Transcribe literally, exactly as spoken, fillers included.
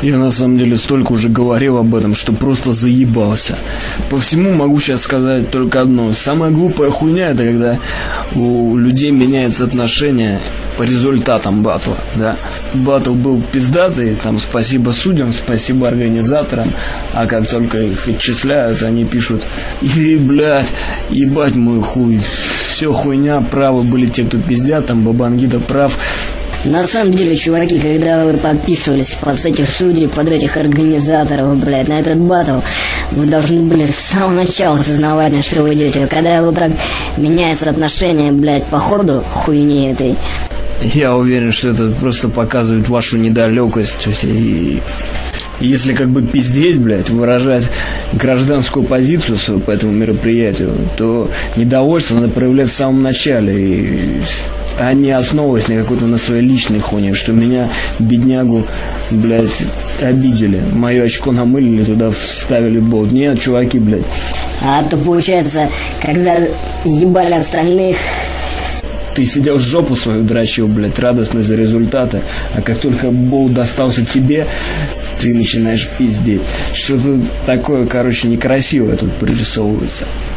Я на самом деле столько уже говорил об этом, что просто заебался. По всему могу сейчас сказать только одно. Самая глупая хуйня — это когда у людей меняется отношение по результатам батла, да. Батл был пиздатый, там спасибо судьям, спасибо организаторам, а как только их отчисляют, они пишут: и, блядь, ебать мой хуй, все хуйня, правы были те, кто пиздят, там Бабангида прав. На самом деле, чуваки, когда вы подписывались под этих судей, под этих организаторов, блядь, на этот батл, вы должны были с самого начала осознавать, на что вы идете. Когда вот так меняется отношение, блядь, по ходу хуйни этой. Я уверен, что это просто показывает вашу недалекость. И если как бы пиздеть, блядь, выражать гражданскую позицию свою по этому мероприятию, то недовольство надо проявлять в самом начале, и, а не основываясь на какой-то на своей личной хуйне, что меня, беднягу, блядь, обидели. Мое очко намылили, туда вставили болт. Нет, чуваки, блядь. А то получается, когда ебали остальных... Ты сидел жопу свою дрочил, блядь, радостный за результаты, а как только болт достался тебе, ты начинаешь пиздеть. Что-то такое, короче, некрасивое тут прорисовывается.